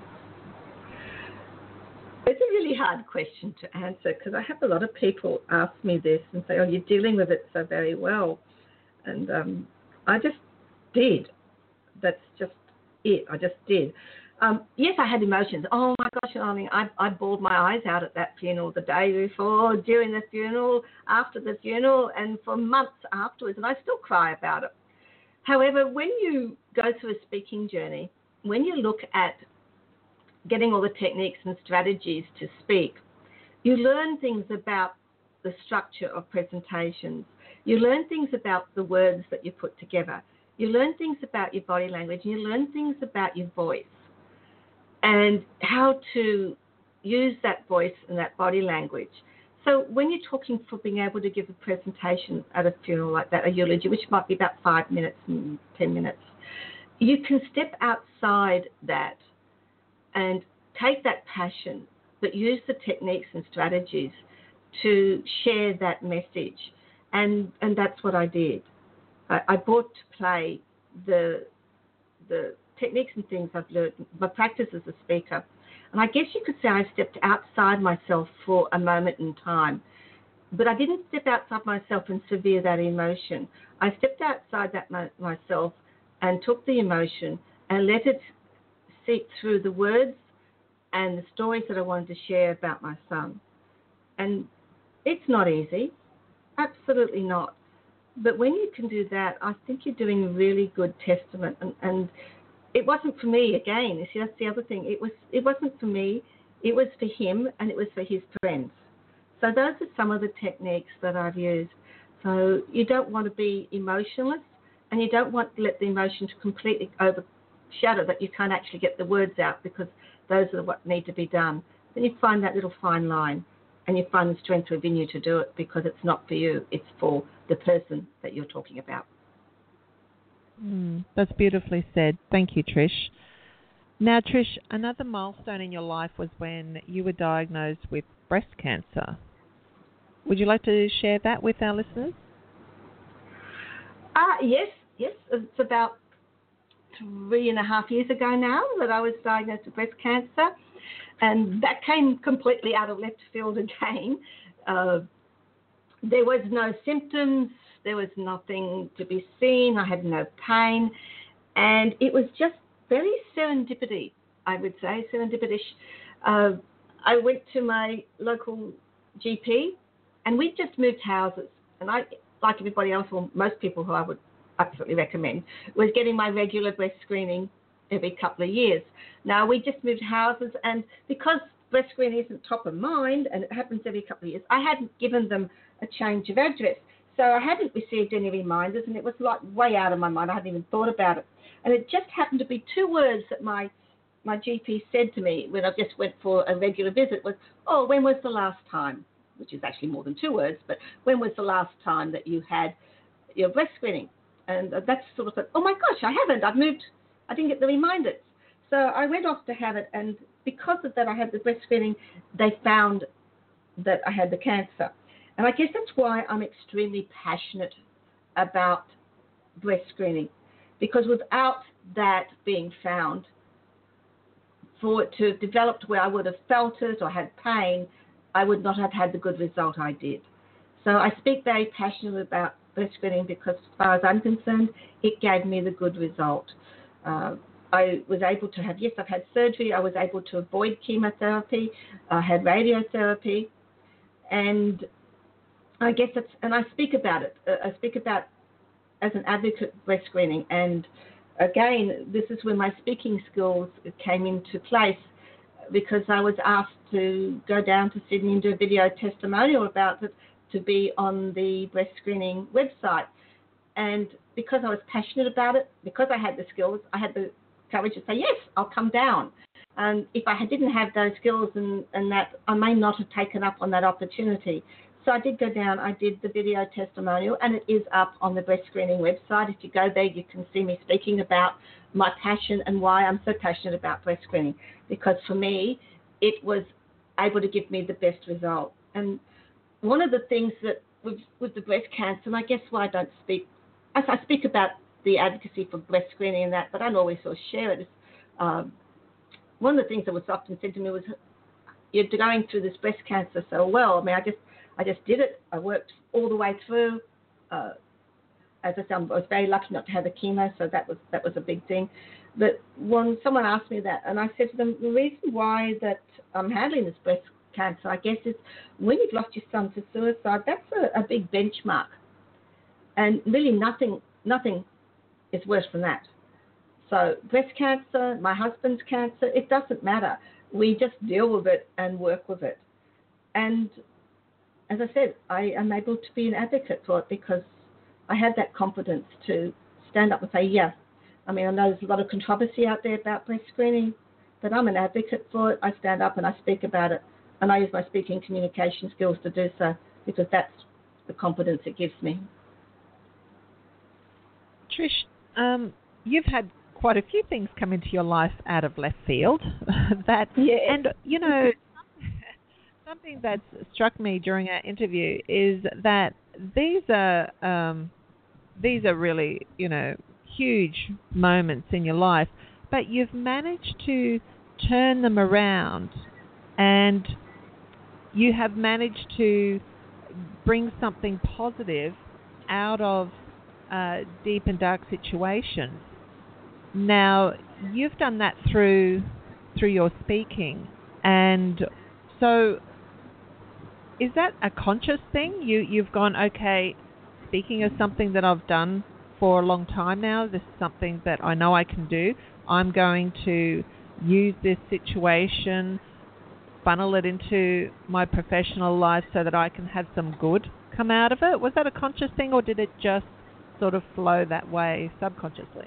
It's a really hard question to answer, because I have a lot of people ask me this and say, oh, you're dealing with it so very well. And I just did. That's just it. I just did. Yes, I had emotions. Oh, my gosh, I mean, I bawled my eyes out at that funeral, the day before, during the funeral, after the funeral, and for months afterwards, and I still cry about it. However, when you go through a speaking journey, when you look at getting all the techniques and strategies to speak, you learn things about the structure of presentations. You learn things about the words that you put together. You learn things about your body language. You learn things about your voice and how to use that voice and that body language. So when you're talking for being able to give a presentation at a funeral like that, a eulogy, which might be about 5 minutes and 10 minutes, you can step outside that and take that passion, but use the techniques and strategies to share that message. And that's what I did. I brought to play the techniques and things I've learned, my practice as a speaker. And I guess you could say I stepped outside myself for a moment in time But I didn't step outside myself and severe that emotion. I stepped outside that myself and took the emotion and let it seep through the words and the stories that I wanted to share about my son. And it's not easy, absolutely not. But when you can do that, I think you're doing a really good testament. And it wasn't for me, again. You see, that's the other thing. It wasn't for me. It was for him, and it was for his friends. So those are some of the techniques that I've used. So you don't want to be emotionless, and you don't want to let the emotions completely overshadow that you can't actually get the words out, because those are what need to be done. Then you find that little fine line, and you find the strength within you to do it, because it's not for you, it's for the person that you're talking about. That's beautifully said. Thank you, Trish. Now, Trish, another milestone in your life was when you were diagnosed with breast cancer. Would you like to share that with our listeners? Yes. It's about 3.5 years ago now that I was diagnosed with breast cancer. And that came completely out of left field again. There was no symptoms. There was nothing to be seen. I had no pain. And it was just very serendipity, I would say, serendipitous. I went to my local GP, and we just moved houses. And I, like everybody else, or most people who I would absolutely recommend, was getting my regular breast screening every couple of years. Now, we just moved houses, and because breast screening isn't top of mind, and it happens every couple of years, I hadn't given them a change of address. So I hadn't received any reminders, and it was like way out of my mind. I hadn't even thought about it. And it just happened to be 2 words that my GP said to me when I just went for a regular visit was, "Oh, when was the last time?" Which is actually more than 2 words, but when was the last time that you had your breast screening? And that's sort of like, oh my gosh, I haven't. I've moved. I didn't get the reminders. So I went off to have it, and because of that, I had the breast screening. They found that I had the cancer. And I guess that's why I'm extremely passionate about breast screening, because without that being found, for it to have developed where I would have felt it or had pain, I would not have had the good result I did. So I speak very passionately about breast screening because, as far as I'm concerned, it gave me the good result. I was able to have, yes, I've had surgery. I was able to avoid chemotherapy. I had radiotherapy. And I guess it's, and I speak about it. I speak about as an advocate breast screening. And again, this is where my speaking skills came into place, because I was asked to go down to Sydney and do a video testimonial about it to be on the breast screening website. And because I was passionate about it, because I had the skills, I had the courage to say, yes, I'll come down. And if I didn't have those skills and that, I may not have taken up on that opportunity. So I did go down, I did the video testimonial, and it is up on the breast screening website. If you go there, you can see me speaking about my passion and why I'm so passionate about breast screening, because for me, it was able to give me the best result. And one of the things that with the breast cancer, and I guess why I don't speak, as I speak about the advocacy for breast screening and that, but I don't always sort of share it. One of the things that was often said to me was, "You're going through this breast cancer so well." I mean, I just did it. I worked all the way through. As I said, I was very lucky not to have the chemo, so that was a big thing. But when someone asked me that, and I said to them, the reason why that I'm handling this breast cancer, I guess, is when you've lost your son to suicide, that's a big benchmark. And really nothing is worse than that. So breast cancer, my husband's cancer, it doesn't matter. We just deal with it and work with it. And as I said, I am able to be an advocate for it because I have that confidence to stand up and say, yeah. I mean, I know there's a lot of controversy out there about breast screening, but I'm an advocate for it. I stand up and I speak about it, and I use my speaking communication skills to do so because that's the confidence it gives me. Trish, you've had quite a few things come into your life out of left field. And you know, something that's struck me during our interview is that these are really, you know, huge moments in your life, but you've managed to turn them around, and you have managed to bring something positive out of deep and dark situations. Now, you've done that through your speaking, and so is that a conscious thing? You've gone, okay, speaking is something that I've done for a long time now. This is something that I know I can do. I'm going to use this situation, funnel it into my professional life so that I can have some good come out of it. Was that a conscious thing, or did it just sort of flow that way subconsciously?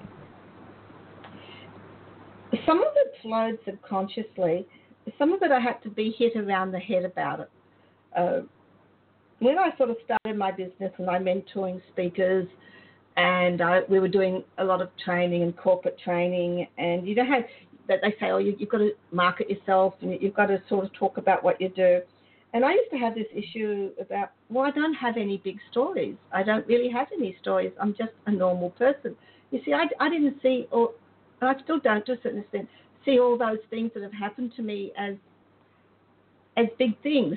Some of it flowed subconsciously. Some of it I had to be hit around the head about it. When I sort of started my business and I'm mentoring speakers, and we were doing a lot of training and corporate training, and you know how that they say, oh, you've got to market yourself and you've got to sort of talk about what you do. And I used to have this issue about, well, I don't have any big stories. I don't really have any stories. I'm just a normal person. You see, I didn't see, or I still don't to a certain extent, see all those things that have happened to me as big things.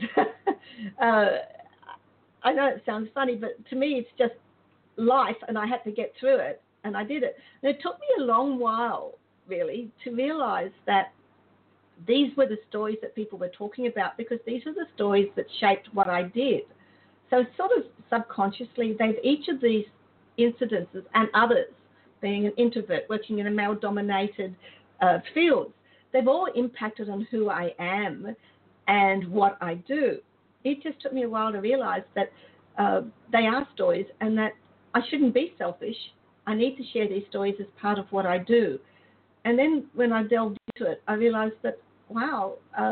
I know it sounds funny, but to me it's just life, and I had to get through it, and I did it. And it took me a long while, really, to realize that these were the stories that people were talking about, because these were the stories that shaped what I did. So sort of subconsciously, each of these incidences and others, being an introvert, working in a male-dominated field, they've all impacted on who I am and what I do. It just took me a while to realize that they are stories, and that I shouldn't be selfish. I need to share these stories as part of what I do. And then when I delved into it, I realized that, wow,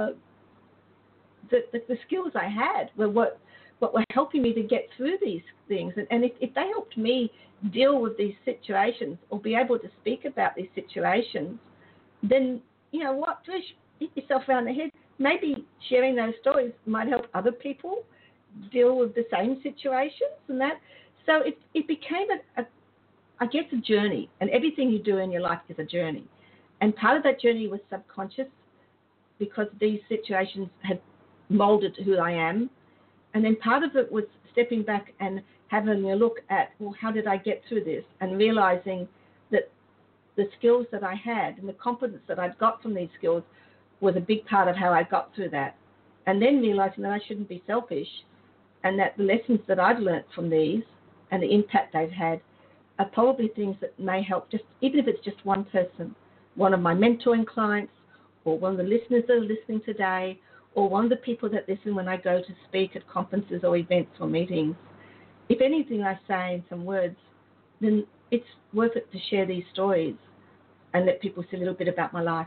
the skills I had were what were helping me to get through these things. And if they helped me deal with these situations or be able to speak about these situations, then, you know what, Trish, hit yourself around the head. Maybe sharing those stories might help other people deal with the same situations and that. So it became a journey, and everything you do in your life is a journey. And part of that journey was subconscious, because these situations had molded who I am. And then part of it was stepping back and having a look at, well, how did I get through this? And realizing that the skills that I had and the confidence that I'd got from these skills was a big part of how I got through that. And then realizing that I shouldn't be selfish, and that the lessons that I've learnt from these and the impact they've had are probably things that may help, just even if it's just one person, one of my mentoring clients, or one of the listeners that are listening today, or one of the people that listen when I go to speak at conferences or events or meetings. If anything I say in some words, then it's worth it to share these stories and let people see a little bit about my life.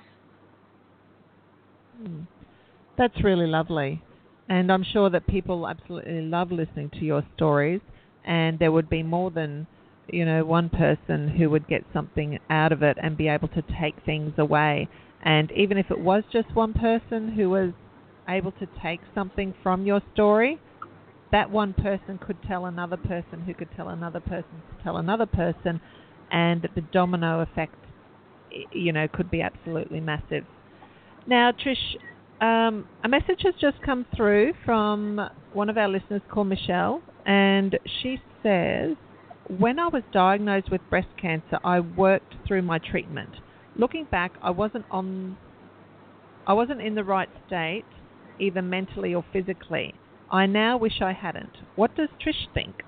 That's really lovely. And I'm sure that people absolutely love listening to your stories, and there would be more than, one person who would get something out of it and be able to take things away. And even if it was just one person who was able to take something from your story, that one person could tell another person who could tell another person to tell another person, and the domino effect, could be absolutely massive. Now, Trish, a message has just come through from one of our listeners called Michelle, and she says, when I was diagnosed with breast cancer, I worked through my treatment. Looking back, I wasn't in the right state, either mentally or physically. I now wish I hadn't. What does Trish think?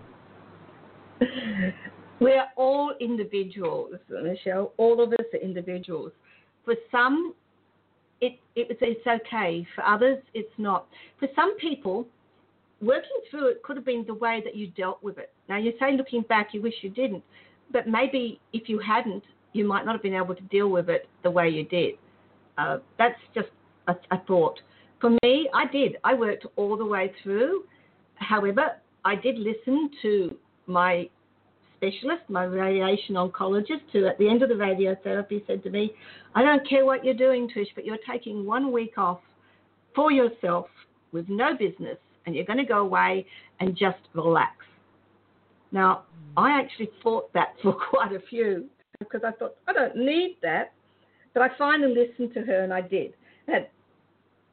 We're all individuals, Michelle. All of us are individuals. For some, it's okay. For others, it's not. For some people, working through it could have been the way that you dealt with it. Now, you say looking back, you wish you didn't, but maybe if you hadn't, you might not have been able to deal with it the way you did. That's just a thought. For me, I did. I worked all the way through. However, I did listen to my specialist, my radiation oncologist, who at the end of the radiotherapy said to me, I don't care what you're doing, Trish, but you're taking 1 week off for yourself with no business, and you're going to go away and just relax. Now, I actually fought that for quite a few, because I thought, I don't need that. But I finally listened to her, and I did. And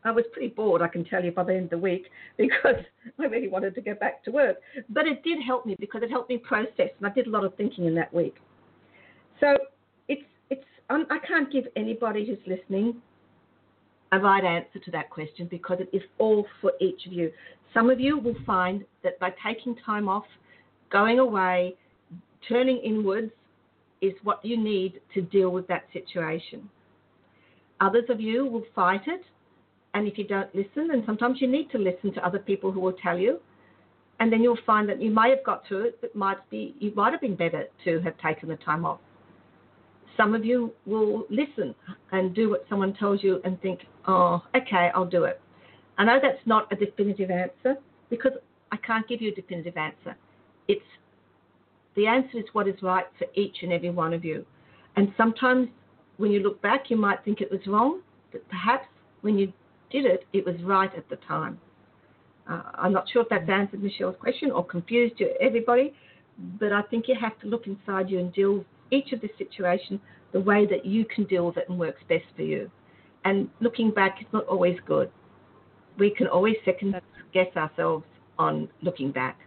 I was pretty bored, I can tell you, by the end of the week, because I really wanted to get back to work. But it did help me because it helped me process, and I did a lot of thinking in that week. So I can't give anybody who's listening a right answer to that question because it is all for each of you. Some of you will find that by taking time off, going away, turning inwards is what you need to deal with that situation. Others of you will fight it, and if you don't listen, and sometimes you need to listen to other people who will tell you, and then you'll find that you may have got through it, but you might have been better to have taken the time off. Some of you will listen and do what someone tells you and think, oh, okay, I'll do it. I know that's not a definitive answer because I can't give you a definitive answer. The answer is what is right for each and every one of you. And sometimes when you look back, you might think it was wrong, but perhaps when you did it, it was right at the time. I'm not sure if that's answered Michelle's question or confused you, everybody, but I think you have to look inside you and deal with each of the situation the way that you can deal with it and works best for you. And looking back is not always good. We can always second guess ourselves on looking back.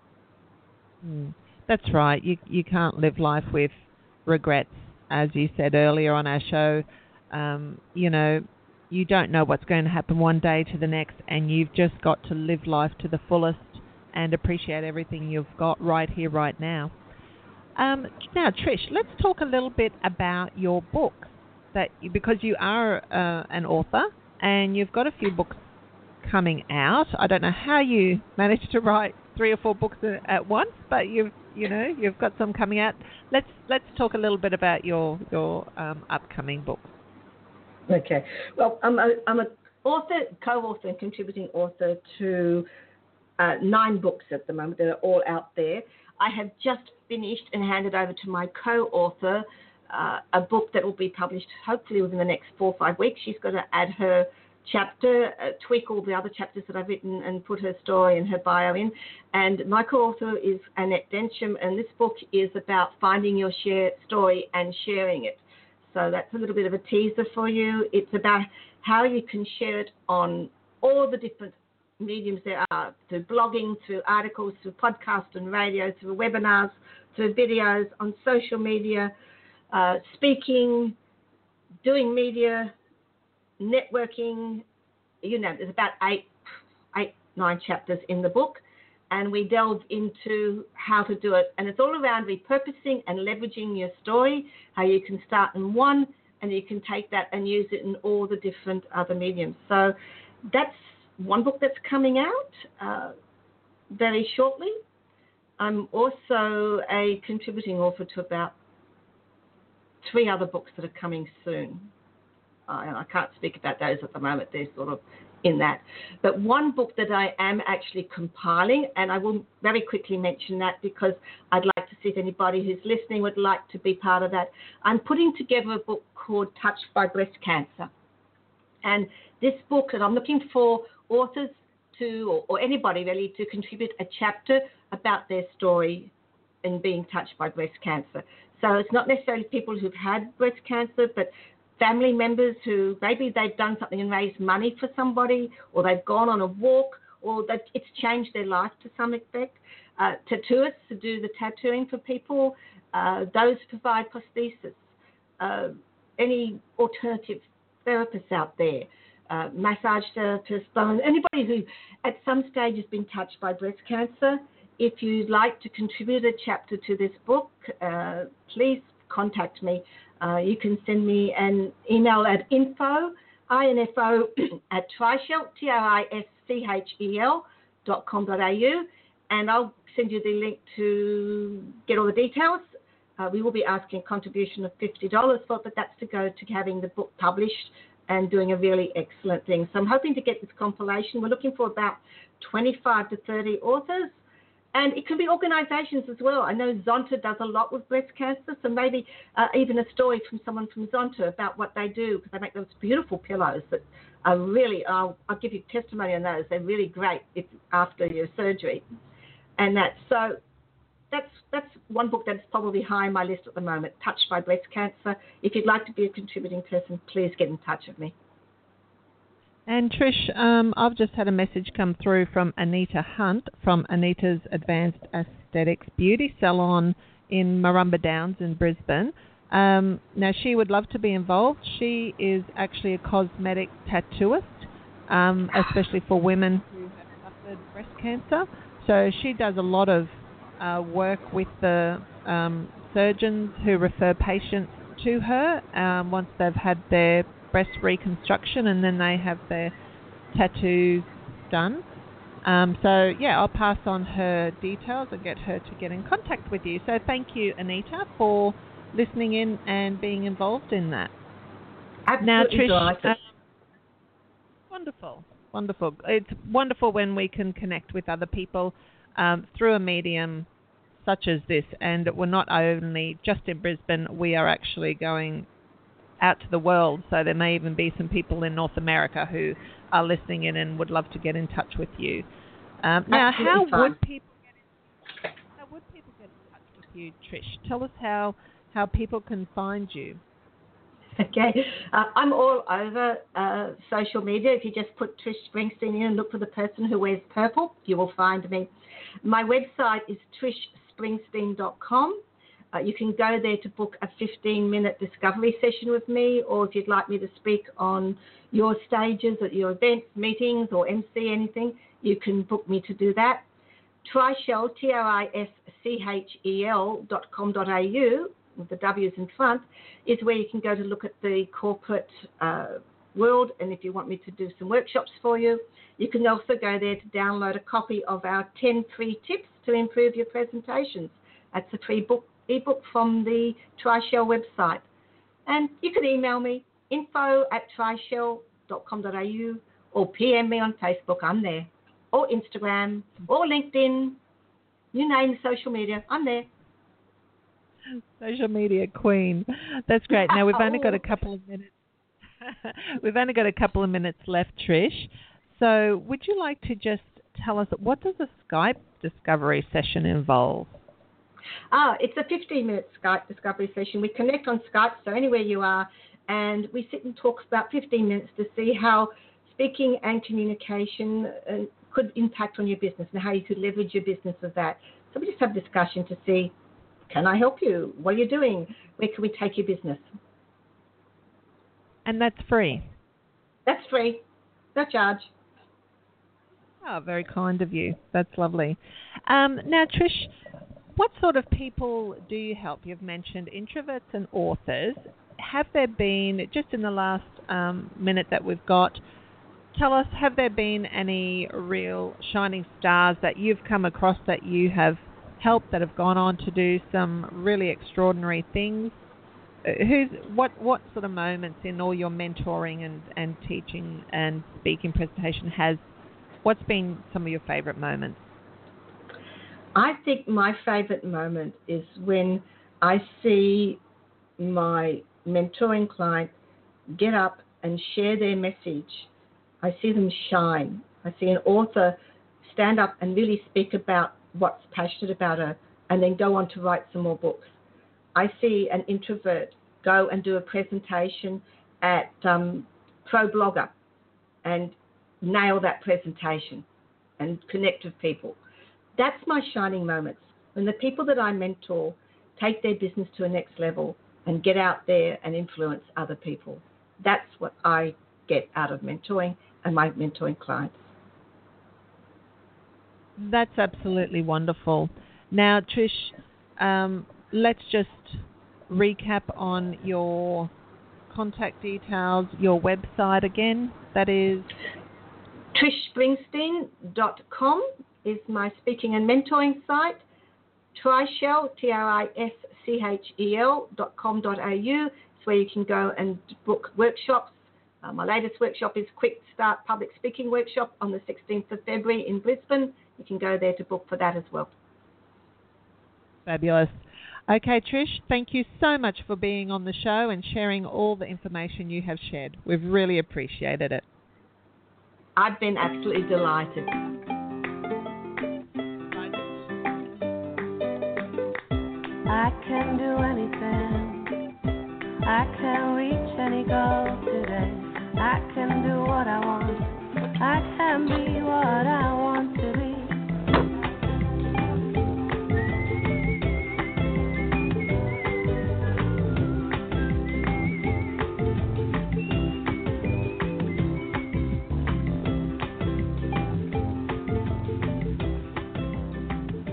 That's right. You can't live life with regrets, as you said earlier on our show. You don't know what's going to happen one day to the next, and you've just got to live life to the fullest and appreciate everything you've got right here, right now. Now, Trish, let's talk a little bit about your book, because you are an author and you've got a few books coming out. I don't know how you managed to write 3 or 4 books at once, but you've got some coming out. Let's talk a little bit about your upcoming books. Okay. Well, I'm an author, co-author, and contributing author to 9 books at the moment that are all out there. I have just finished and handed over to my co-author a book that will be published hopefully within the next 4 or 5 weeks. She's going to add her chapter, tweak all the other chapters that I've written and put her story and her bio in. And my co-author is Annette Densham, and this book is about finding your story and sharing it. So that's a little bit of a teaser for you. It's about how you can share it on all the different mediums there are, through blogging, through articles, through podcasts and radio, through webinars, through videos, on social media, speaking, doing media, networking. There's about 9 chapters in the book, and we delve into how to do it. And it's all around repurposing and leveraging your story, how you can start in one and you can take that and use it in all the different other mediums. So that's one book that's coming out very shortly. I'm also a contributing author to about 3 other books that are coming soon. I can't speak about those at the moment. They're sort of in that. But one book that I am actually compiling, and I will very quickly mention that because I'd like to see if anybody who's listening would like to be part of that. I'm putting together a book called Touched by Breast Cancer. And this book, and I'm looking for authors or anybody really to contribute a chapter about their story in being touched by breast cancer. So it's not necessarily people who've had breast cancer, but family members who maybe they've done something and raised money for somebody, or they've gone on a walk, or that it's changed their life to some extent. Tattooists to do the tattooing for people, those who provide prosthesis, any alternative therapists out there, massage therapists, anybody who at some stage has been touched by breast cancer. If you'd like to contribute a chapter to this book, please contact me. You can send me an email at info at Trischel, TRISCHEL.com.au, and I'll send you the link to get all the details. We will be asking a contribution of $50 for it, but that's to go to having the book published and doing a really excellent thing. So I'm hoping to get this compilation. We're looking for about 25 to 30 authors. And it can be organisations as well. I know Zonta does a lot with breast cancer, so maybe even a story from someone from Zonta about what they do, because they make those beautiful pillows that are really, I'll give you testimony on those. They're really great after your surgery. And that's one book that's probably high on my list at the moment, Touched by Breast Cancer. If you'd like to be a contributing person, please get in touch with me. And Trish, I've just had a message come through from Anita Hunt from Anita's Advanced Aesthetics Beauty Salon in Marumba Downs in Brisbane. Now, she would love to be involved. She is actually a cosmetic tattooist, especially for women who have suffered breast cancer. So she does a lot of work with the surgeons who refer patients to her once they've had their breast reconstruction and then they have their tattoos done. So, yeah, I'll pass on her details and get her to get in contact with you. So thank you, Anita, for listening in and being involved in that. Absolutely. Now, Trish, wonderful. It's wonderful when we can connect with other people through a medium such as this. And we're not only just in Brisbane, we are actually going out to the world. So there may even be some people in North America who are listening in and would love to get in touch with you. Now, how would people get in touch with you, Trish? Tell us how people can find you. Okay. I'm all over social media. If you just put Trish Springsteen in and look for the person who wears purple, you will find me. My website is trishspringsteen.com. You can go there to book a 15-minute discovery session with me, or if you'd like me to speak on your stages at your events, meetings, or MC anything, you can book me to do that. Trischel, trischel.com.au, with the W's in front, is where you can go to look at the corporate world, and if you want me to do some workshops for you. You can also go there to download a copy of our 10 free tips to improve your presentations. That's a free ebook from the Trischel website. And you can email me, info@trischel.com.au, or PM me on Facebook, I'm there, or Instagram, or LinkedIn, you name social media, I'm there. Social media queen. That's great. Now, we've only got a couple of minutes. We've only got a couple of minutes left, Trish. So would you like to just tell us, what does a Skype discovery session involve? It's a 15-minute Skype discovery session. We connect on Skype, so anywhere you are, and we sit and talk for about 15 minutes to see how speaking and communication could impact on your business and how you could leverage your business with that. So we just have a discussion to see, can I help you? What are you doing? Where can we take your business? And that's free? That's free. No charge. Oh, very kind of you. That's lovely. Now, Trish, what sort of people do you help? You've mentioned introverts and authors. Have there been, just in the last minute that we've got, tell us, have there been any real shining stars that you've come across that you have helped, that have gone on to do some really extraordinary things? What sort of moments in all your mentoring and teaching and speaking presentation what's been some of your favorite moments? I think my favorite moment is when I see my mentoring client get up and share their message. I see them shine. I see an author stand up and really speak about what's passionate about her and then go on to write some more books. I see an introvert go and do a presentation at ProBlogger and nail that presentation and connect with people. That's my shining moments. When the people that I mentor take their business to a next level and get out there and influence other people. That's what I get out of mentoring and my mentoring clients. That's absolutely wonderful. Now, Trish, let's just recap on your contact details, your website again. That is trishspringsteen.com is my speaking and mentoring site. Trischel, trischel.com.au is where you can go and book workshops. My latest workshop is Quick Start Public Speaking Workshop on the 16th of February in Brisbane. You can go there to book for that as well. Fabulous. Okay, Trish, thank you so much for being on the show and sharing all the information you have shared. We've really appreciated it. I've been absolutely delighted. I can do anything. I can reach any goal today. I can do what I want. I can be what I want to be.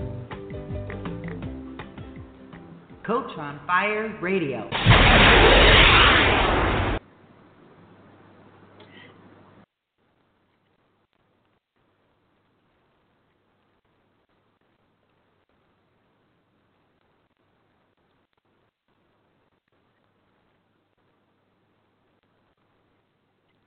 Coach on Fire Radio.